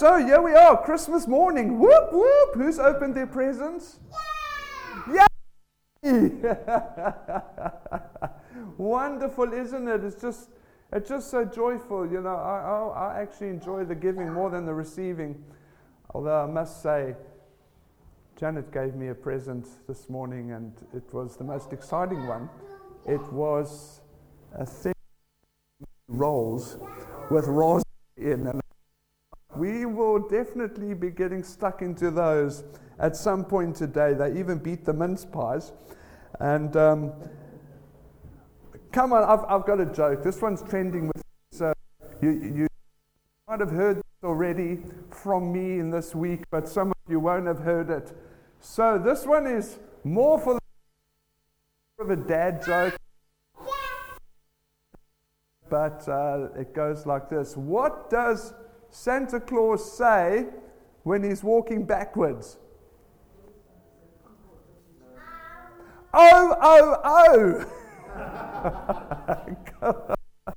so here we are, Christmas morning. Whoop, whoop. Who's opened their presents? Yay! Wonderful, isn't it? It's just so joyful. You know, I actually enjoy the giving more than the receiving. Although I must say, Janet gave me a present this morning, and it was the most exciting one. It was a thing rolls with raspberry in, and we will definitely be getting stuck into those at some point today. They even beat the mince pies. And come on, I've got a joke. This one's trending with so you might have heard this already from me in this week, but some of you won't have heard it. So this one is more for a dad joke, but it goes like this. What does Santa Claus say when he's walking backwards? Oh, oh, oh!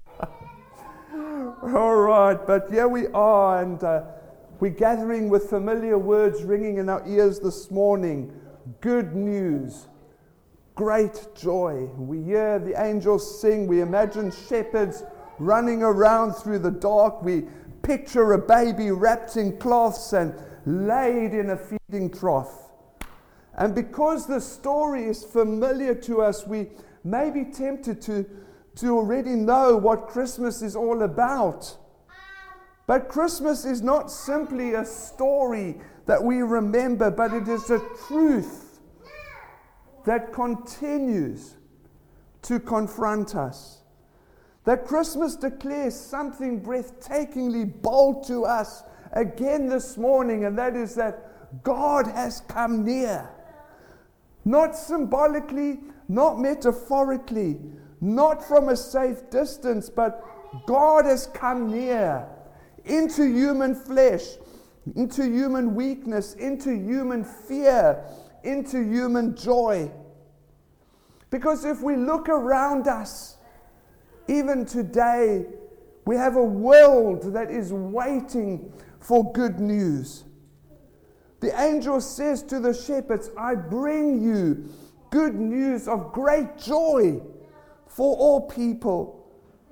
All right, but here we are, and we're gathering with familiar words ringing in our ears this morning. Good news, great joy. We hear the angels sing. We imagine shepherds running around through the dark. We picture a baby wrapped in cloths and laid in a feeding trough. And because the story is familiar to us, we may be tempted to already know what Christmas is all about. But Christmas is not simply a story that we remember, but it is a truth that continues to confront us. That Christmas declares something breathtakingly bold to us again this morning, and that is that God has come near. Not symbolically, not metaphorically, not from a safe distance, but God has come near into human flesh, into human weakness, into human fear, into human joy. Because if we look around us, even today, we have a world that is waiting for good news. The angel says to the shepherds, I bring you good news of great joy for all people.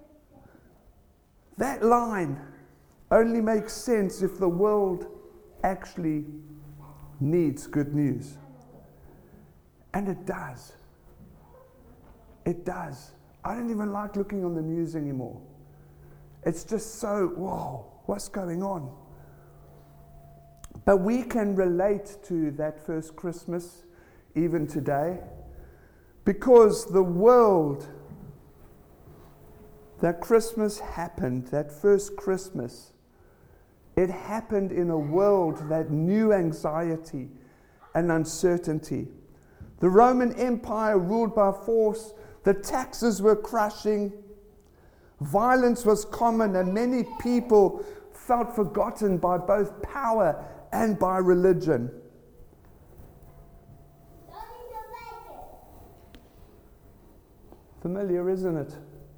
That line only makes sense if the world actually needs good news. And it does. It does. I don't even like looking on the news anymore. It's just so, whoa, what's going on? But we can relate to that first Christmas even today, because the world, that Christmas happened, that first Christmas, it happened in a world that knew anxiety and uncertainty. The Roman Empire ruled by force, the taxes were crushing, violence was common, and many people felt forgotten by both power and by religion. Familiar, isn't it?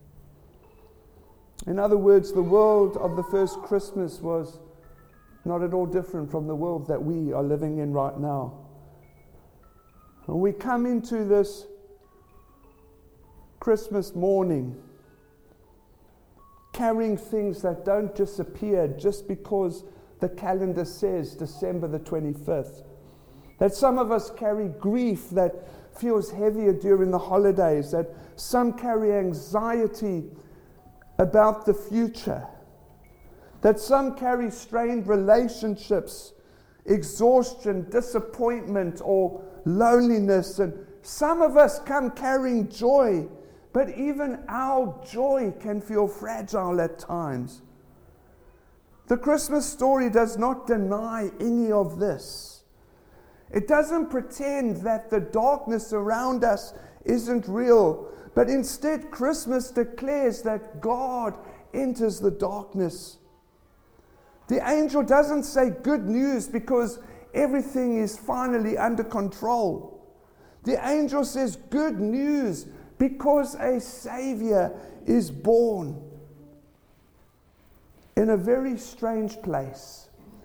In other words, the world of the first Christmas was not at all different from the world that we are living in right now. When we come into this Christmas morning, carrying things that don't disappear just because the calendar says December the 25th. That some of us carry grief that feels heavier during the holidays. That some carry anxiety about the future. That some carry strained relationships, exhaustion, disappointment, or loneliness. And some of us come carrying joy, but even our joy can feel fragile at times. The Christmas story does not deny any of this. It doesn't pretend that the darkness around us isn't real, but instead Christmas declares that God enters the darkness. The angel doesn't say good news because everything is finally under control. The angel says good news because a Savior is born. In a very strange place,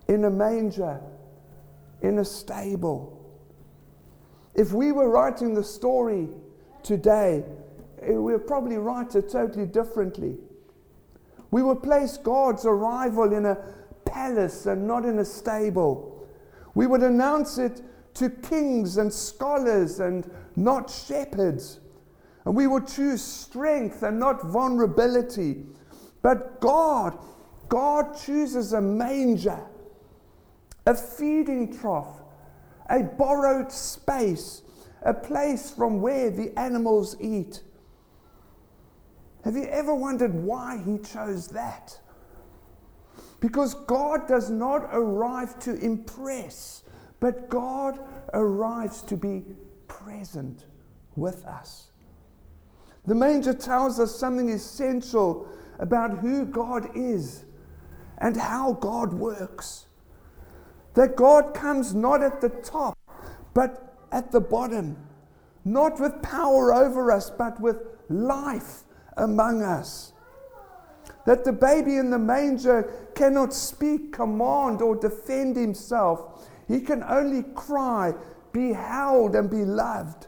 in a manger, in a stable. If we were writing the story today, we would probably write it totally differently. We would place God's arrival in a palace and not in a stable. We would announce it to kings and scholars and not shepherds. And we would choose strength and not vulnerability. But God chooses a manger, a feeding trough, a borrowed space, a place from where the animals eat. Have you ever wondered why he chose that? Because God does not arrive to impress, but God arrives to be present with us. The manger tells us something essential about who God is and how God works. That God comes not at the top, but at the bottom. Not with power over us, but with life among us. That the baby in the manger cannot speak, command, or defend himself. He can only cry, be held, and be loved.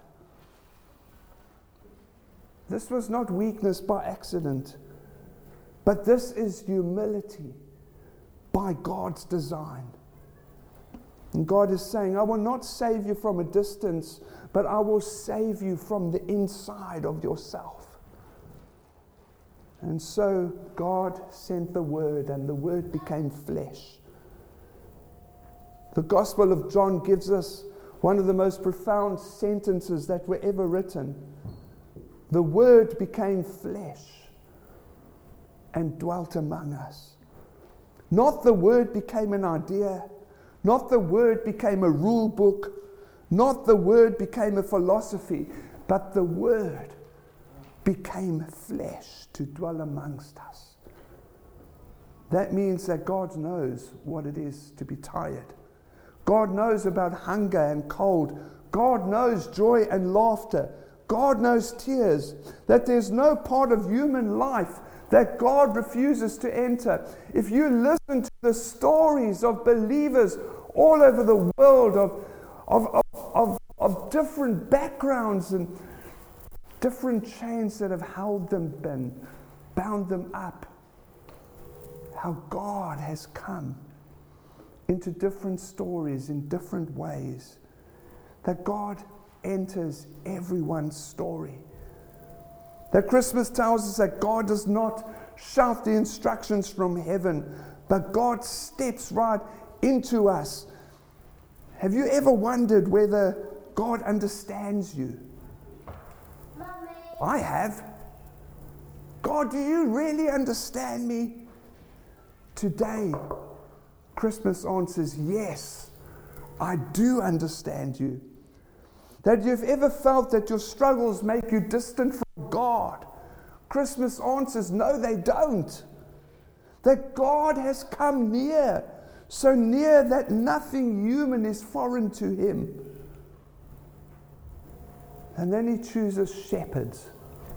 This was not weakness by accident, but this is humility by God's design. And God is saying, I will not save you from a distance, but I will save you from the inside of yourself. And so God sent the Word, and the Word became flesh. The Gospel of John gives us one of the most profound sentences that were ever written. The Word became flesh and dwelt among us. Not the Word became an idea, not the Word became a rule book, not the Word became a philosophy, but the Word became flesh to dwell amongst us. That means that God knows what it is to be tired. God knows about hunger and cold. God knows joy and laughter. God knows tears. That there's no part of human life that God refuses to enter. If you listen to the stories of believers all over the world of different backgrounds and different chains that have held them and bound them up, how God has come into different stories in different ways, that God enters everyone's story. That Christmas tells us that God does not shout the instructions from heaven, but God steps right into us. Have you ever wondered whether God understands you? Mommy. I have. God, do you really understand me? Today, Christmas answers, yes, I do understand you. That you've ever felt that your struggles make you distant from God, Christmas answers, no, they don't. That God has come near, so near that nothing human is foreign to him. And then he chooses shepherds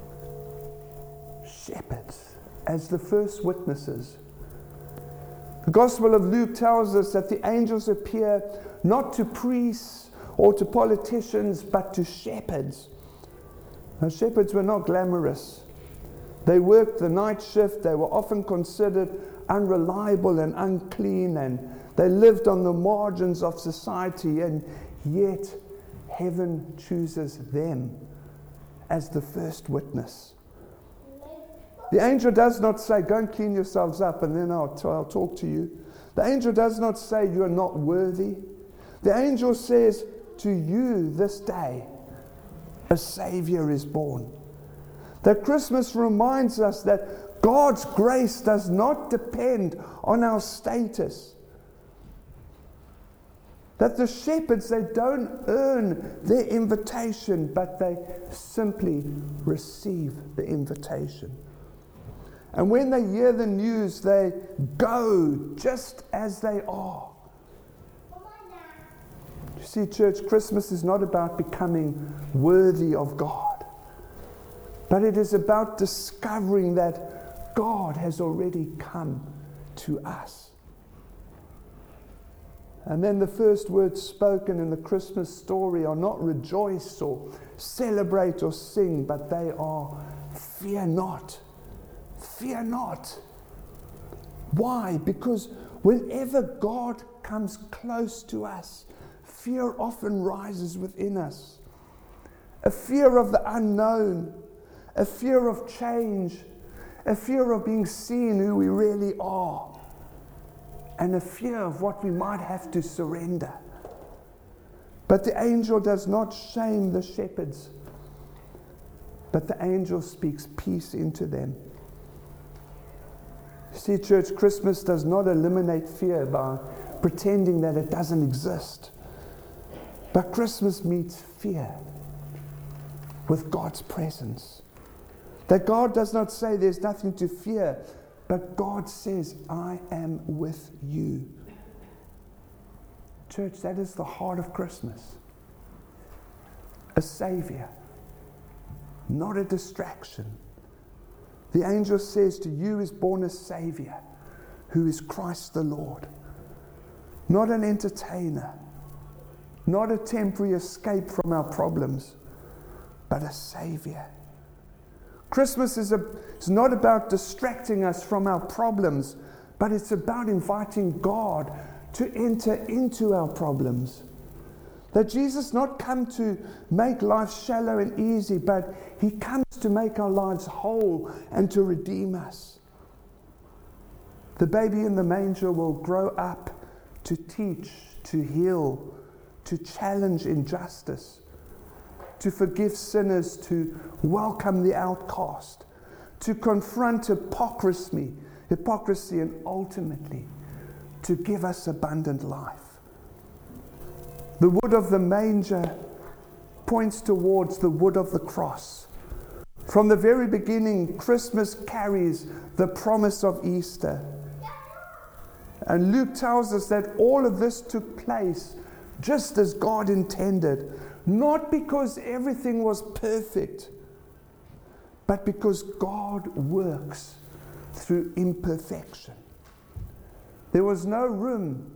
as the first witnesses. The Gospel of Luke tells us that the angels appear not to priests or to politicians, but to shepherds. Now, shepherds were not glamorous. They worked the night shift. They were often considered unreliable and unclean, and they lived on the margins of society, and yet heaven chooses them as the first witness. The angel does not say, go and clean yourselves up and then I'll talk to you. The angel does not say you are not worthy. The angel says, to you this day, a Savior is born. That Christmas reminds us that God's grace does not depend on our status. That the shepherds, they don't earn their invitation, but they simply receive the invitation. And when they hear the news, they go just as they are. You see, church, Christmas is not about becoming worthy of God, but it is about discovering that God has already come to us. And then the first words spoken in the Christmas story are not rejoice or celebrate or sing, but they are fear not. Fear not. Why? Because whenever God comes close to us, fear often rises within us. A fear of the unknown, a fear of change, a fear of being seen who we really are, and a fear of what we might have to surrender. But the angel does not shame the shepherds, but the angel speaks peace into them. See, church, Christmas does not eliminate fear by pretending that it doesn't exist. But Christmas meets fear with God's presence. That God does not say there's nothing to fear, but God says, I am with you. Church, that is the heart of Christmas. A Savior, not a distraction. The angel says, to you is born a Savior, who is Christ the Lord. Not an entertainer, not a temporary escape from our problems, but a Savior. Christmas is not about distracting us from our problems, but it's about inviting God to enter into our problems. That Jesus not come to make life shallow and easy, but He comes to make our lives whole and to redeem us. The baby in the manger will grow up to teach, to heal, to challenge injustice, to forgive sinners, to welcome the outcast, to confront hypocrisy, and ultimately to give us abundant life. The wood of the manger points towards the wood of the cross. From the very beginning, Christmas carries the promise of Easter. And Luke tells us that all of this took place just as God intended, not because everything was perfect, but because God works through imperfection. There was no room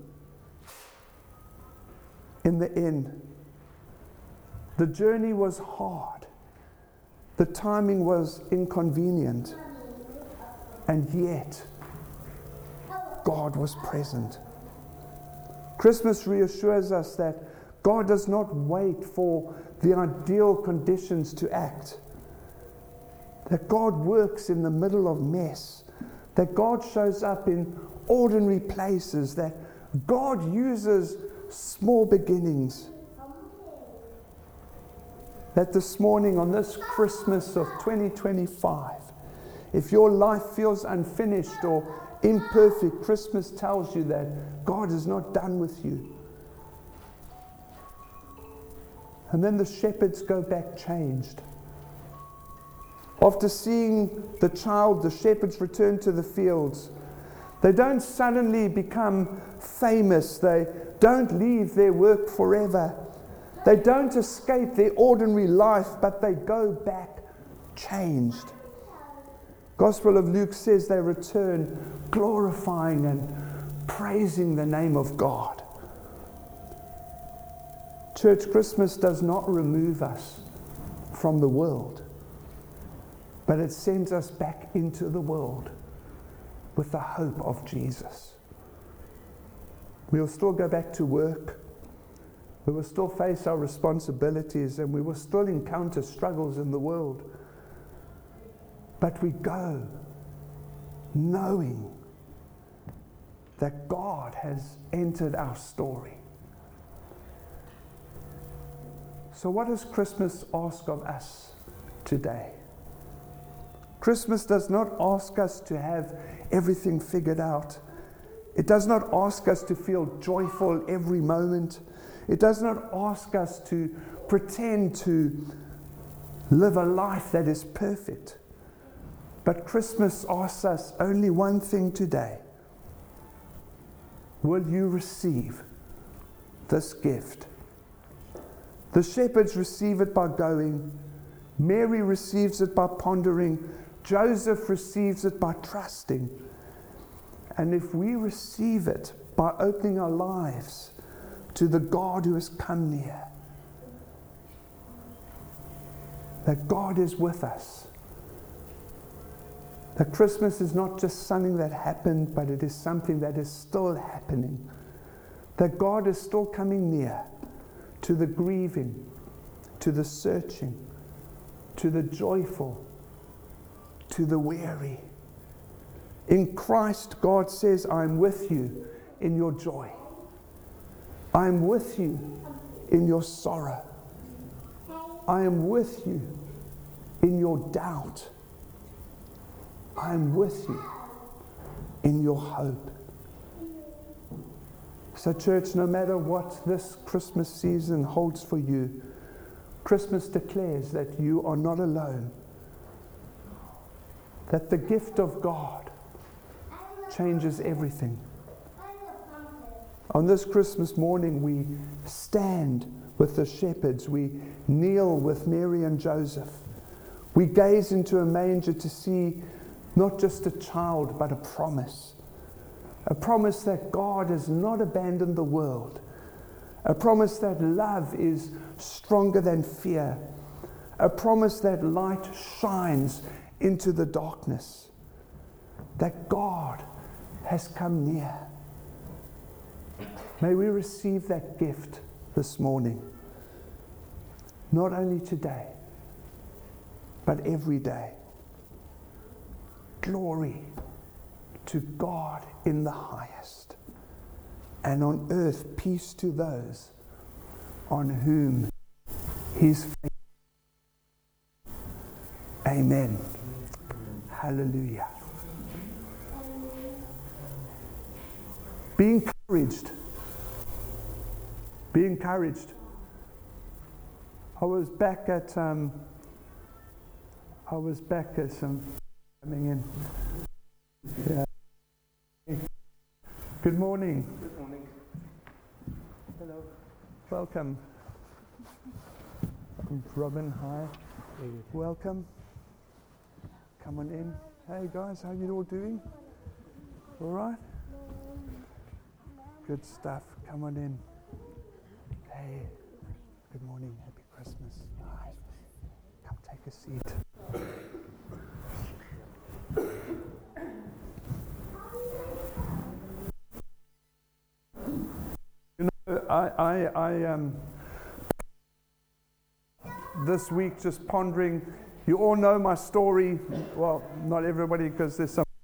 in the inn. The journey was hard. The timing was inconvenient. And yet, God was present. Christmas reassures us that God does not wait for the ideal conditions to act. That God works in the middle of mess. That God shows up in ordinary places. That God uses small beginnings. That this morning, on this Christmas of 2025, if your life feels unfinished or imperfect, Christmas tells you that God is not done with you. And then the shepherds go back changed. After seeing the child, the shepherds return to the fields. They don't suddenly become famous. They don't leave their work forever. They don't escape their ordinary life, but they go back changed. Gospel of Luke says they return glorifying and praising the name of God. Church, Christmas does not remove us from the world, but it sends us back into the world with the hope of Jesus. We will still go back to work. We will still face our responsibilities, and we will still encounter struggles in the world. But we go knowing that God has entered our story. So what does Christmas ask of us today? Christmas does not ask us to have everything figured out. It does not ask us to feel joyful every moment. It does not ask us to pretend to live a life that is perfect. But Christmas asks us only one thing today. Will you receive this gift? The shepherds receive it by going. Mary receives it by pondering. Joseph receives it by trusting. And if we receive it by opening our lives to the God who has come near. That God is with us. That Christmas is not just something that happened, but it is something that is still happening. That God is still coming near to the grieving, to the searching, to the joyful, to the weary. In Christ, God says, I am with you in your joy. I am with you in your sorrow. I am with you in your doubt. I am with you in your hope. So, church, no matter what this Christmas season holds for you, Christmas declares that you are not alone. That the gift of God changes everything. On this Christmas morning, we stand with the shepherds. We kneel with Mary and Joseph. We gaze into a manger to see not just a child, but a promise. A promise that God has not abandoned the world. A promise that love is stronger than fear. A promise that light shines into the darkness. That God has come near. May we receive that gift this morning. Not only today, but every day. Glory to God in the highest, and on earth peace to those on whom His faith. Amen. Hallelujah. Be encouraged. Be encouraged. I was back at some coming in. Yeah. Good morning. Good morning. Hello. Welcome. Robin, hi. Welcome. Come on in. Hey guys, how you all doing? All right? Good stuff. Come on in. Hey. Good morning. Happy Christmas. Hi. Come take a seat. You know, I this week just pondering. You all know my story. Well, not everybody, because there's some.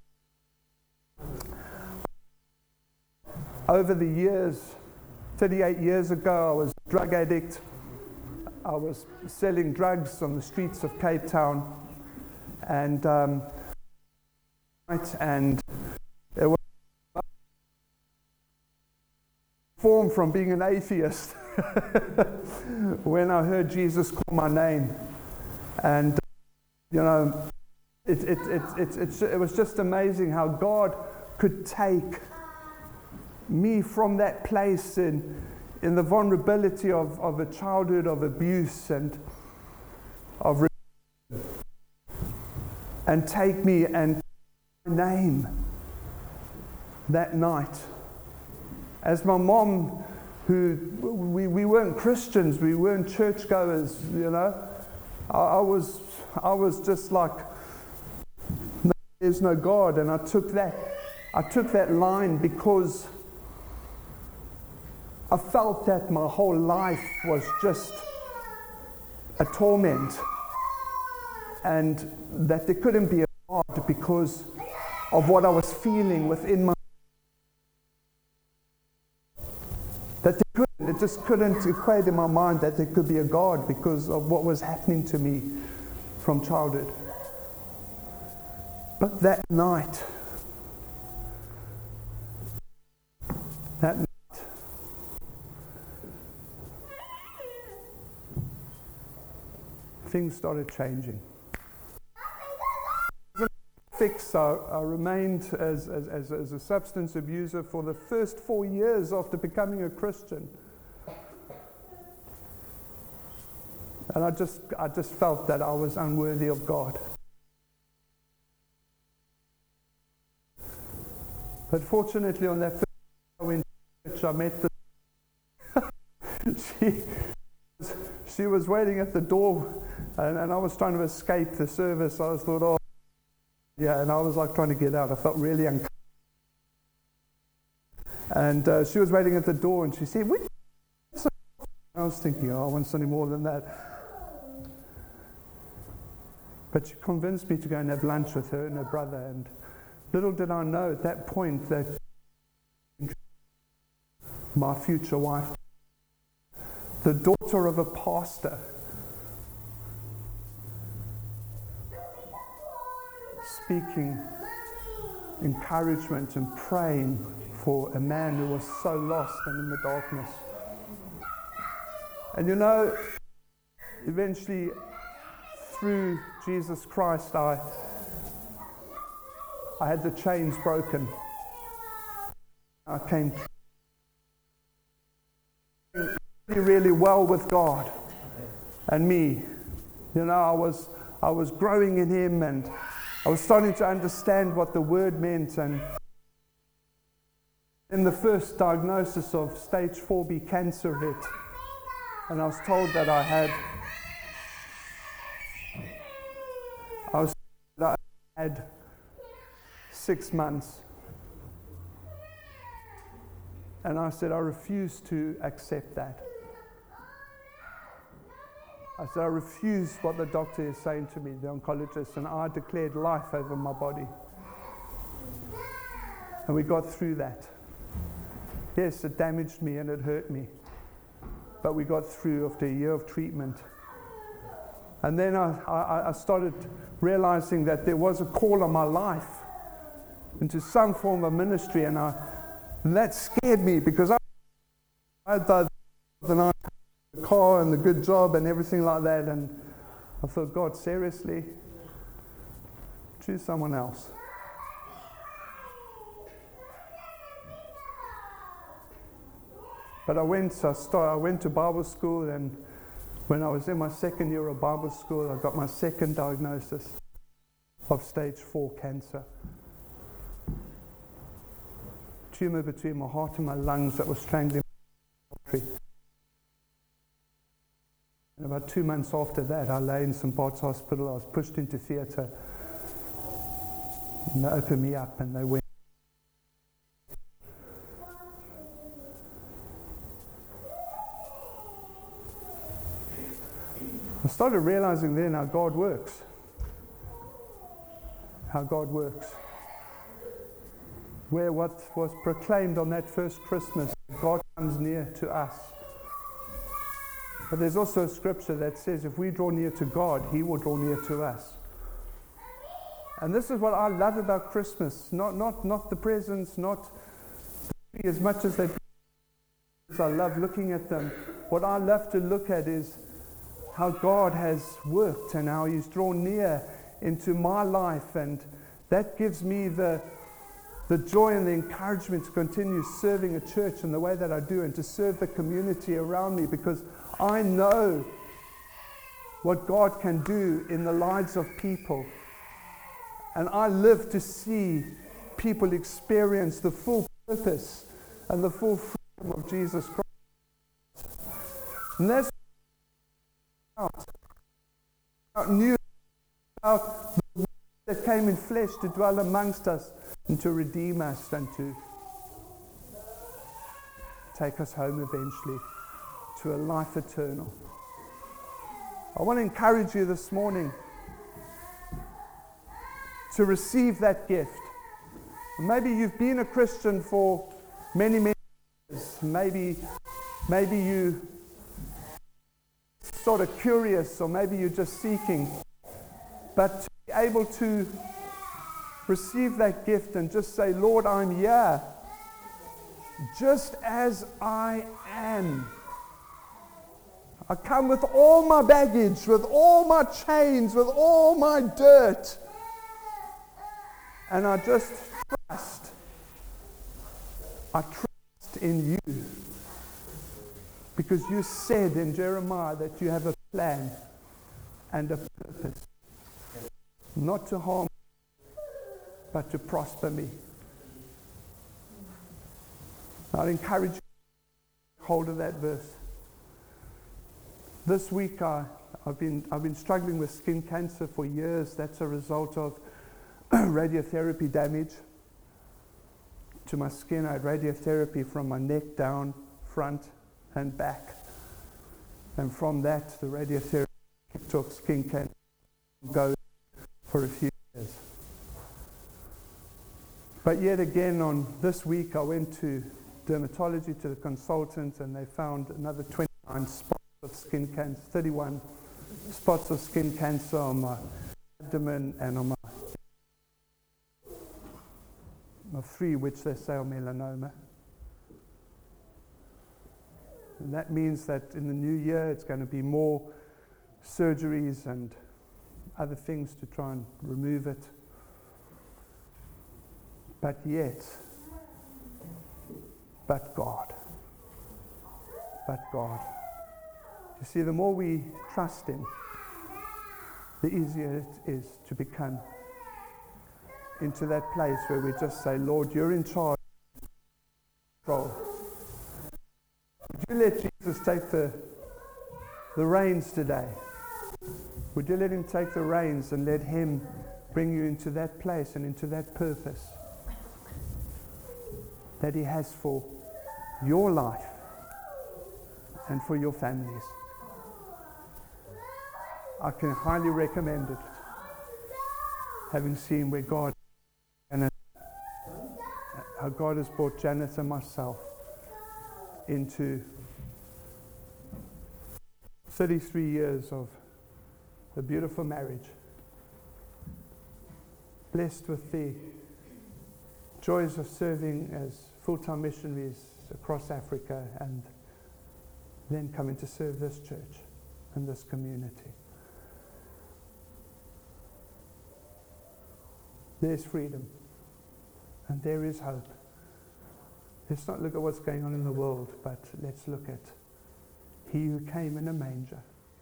Over the years, 38 years ago, I was a drug addict. I was selling drugs on the streets of Cape Town, and it was formed from being an atheist when I heard Jesus call my name, and you know, it was just amazing how God could take me from that place in the vulnerability of a childhood of abuse and of and take me and name that night. As my mom, who we weren't Christians, we weren't churchgoers, you know, I was just like, no, there's no God, and I took that line because I felt that my whole life was just a torment, and that there couldn't be a God because of what I was feeling within my. It just couldn't equate in my mind that there could be a God because of what was happening to me from childhood. But that night, things started changing. I remained as a substance abuser for the first 4 years after becoming a Christian. And I just felt that I was unworthy of God. But fortunately, on that first day I went to church, I met she, she was waiting at the door, and I was trying to escape the service. I was thought, oh, yeah, and I was like trying to get out. I felt really uncomfortable. And she was waiting at the door, and she said, "Which?" I was thinking, oh, I want something more than that. But she convinced me to go and have lunch with her and her brother. And little did I know at that point that my future wife, the daughter of a pastor, speaking encouragement and praying for a man who was so lost and in the darkness. And you know, eventually, through Jesus Christ, I had the chains broken. I came really, really well with God and me. You know, I was growing in Him, and I was starting to understand what the Word meant. And in the first diagnosis of stage 4B cancer hit, and I was told that I had 6 months. And I said, I refuse to accept that. I said, I refuse what the doctor is saying to me, the oncologist, and I declared life over my body. And we got through that. Yes, it damaged me and it hurt me. But we got through after a year of treatment. And then I started realizing that there was a call on my life into some form of ministry, and that scared me, because I had the car and the good job and everything like that, and I thought, God, seriously? Choose someone else. But I went to Bible school, and when I was in my second year of Bible school, I got my second diagnosis of stage 4 cancer. Tumor between my heart and my lungs that was strangling my artery. And about 2 months after that, I lay in St. Bart's Hospital. I was pushed into theatre. And they opened me up, and they went. I started realizing then how God works. How God works. Where what was proclaimed on that first Christmas, God comes near to us. But there's also a scripture that says if we draw near to God, He will draw near to us. And this is what I love about Christmas. Not the presents, not as much as I love looking at them. What I love to look at is how God has worked and how He's drawn near into my life, and that gives me the joy and the encouragement to continue serving a church in the way that I do, and to serve the community around me, because I know what God can do in the lives of people, and I live to see people experience the full purpose and the full freedom of Jesus Christ. And that's new about the Word that came in flesh to dwell amongst us and to redeem us and to take us home eventually to a life eternal. I want to encourage you this morning to receive that gift. Maybe you've been a Christian for many years. Maybe you sort of curious, or maybe you're just seeking, but to be able to receive that gift and just say, Lord, I'm here just as I am. I come with all my baggage, with all my chains, with all my dirt, and I just trust. I trust in you. Because you said in Jeremiah that you have a plan and a purpose. Not to harm, but to prosper me. I'd encourage you to hold of that verse. This week I've been struggling with skin cancer for years. That's a result of radiotherapy damage to my skin. I had radiotherapy from my neck down, front and back. And from that, the radiotherapy took skin cancer go for a few years. But yet again, on this week, I went to dermatology, to the consultant, and they found another 29 spots of skin cancer, 31 spots of skin cancer on my abdomen and on my 3, which they say are melanoma. And that means that in the new year, it's going to be more surgeries and other things to try and remove it. But yet, but God. You see, the more we trust Him, the easier it is to become into that place where we just say, Lord, you're in charge. Control. Would you let Jesus take the reins today? Would you let Him take the reins and let Him bring you into that place and into that purpose that He has for your life and for your families? I can highly recommend it, having seen where God and how God has brought Janet and myself into 33 years of a beautiful marriage, blessed with the joys of serving as full-time missionaries across Africa, and then coming to serve this church and this community. There's freedom and there is hope. Let's not look at what's going on in the world, but let's look at He who came in a manger,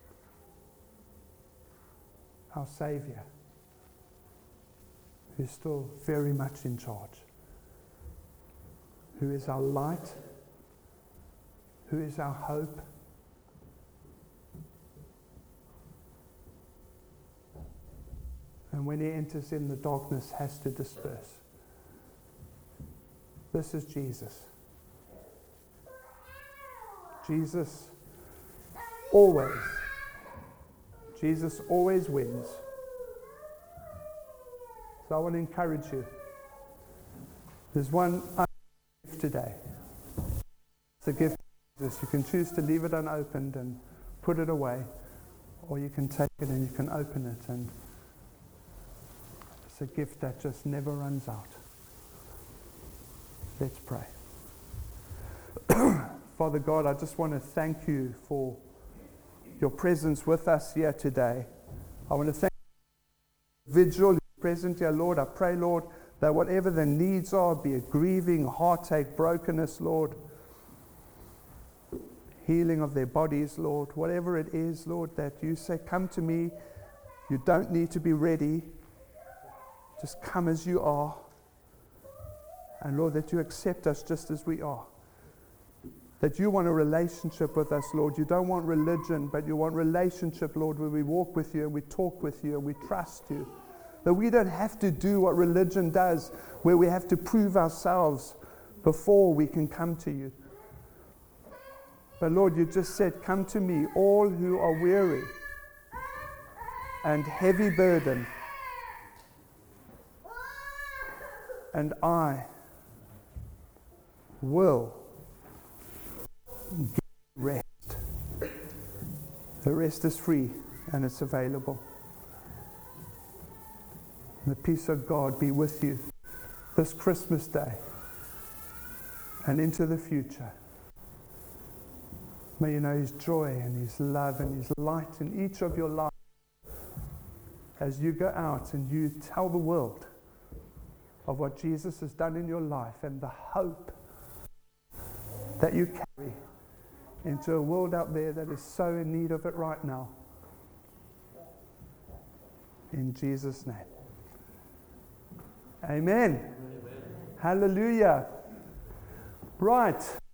our Savior, who's still very much in charge, who is our light, who is our hope, and when He enters in, the darkness has to disperse. This is Jesus. Jesus always wins. So I want to encourage you. There's one gift today. It's a gift of Jesus. You can choose to leave it unopened and put it away, or you can take it and you can open it, and it's a gift that just never runs out. Let's pray. Father God, I just want to thank you for your presence with us here today. I want to thank you for the vigil present here, Lord. I pray, Lord, that whatever the needs are, be it grieving, heartache, brokenness, Lord, healing of their bodies, Lord, whatever it is, Lord, that you say, come to me. You don't need to be ready. Just come as you are. And Lord, that you accept us just as we are. That you want a relationship with us, Lord. You don't want religion, but you want relationship, Lord, where we walk with you and we talk with you and we trust you. That we don't have to do what religion does, where we have to prove ourselves before we can come to you. But Lord, you just said, come to me, all who are weary and heavy burden, and I will give rest. The rest is free and it's available. And the peace of God be with you this Christmas day and into the future. May you know His joy and His love and His light in each of your lives as you go out and you tell the world of what Jesus has done in your life and the hope that you carry into a world out there that is so in need of it right now. In Jesus' name. Amen. Hallelujah. Right.